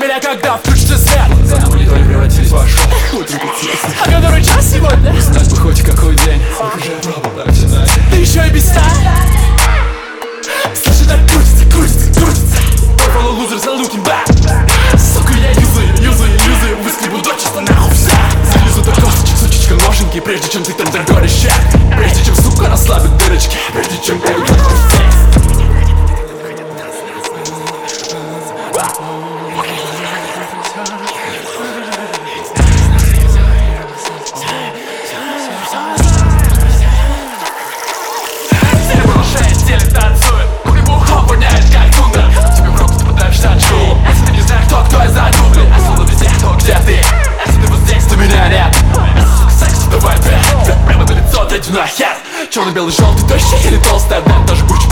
меня, когда включится свет. На мониторе превратились в ваш шоу. А который час сегодня? Знать бы хоть какой день. Уже пробовал так тянать. Ты еще и без сна. Слушай, так крутится. Follow losers and looking back. Сука, я юзаю, выскребу до чисто нахуй вся. Залезу до косточек, сучечка, ноженьки. Прежде чем ты там догоришь чек. Прежде чем, сука, расслабит дырочки. Прежде чем ты уйдешь в секс. Нахер! Черно-белый, желтый, тощий или толстый, одна даже куча.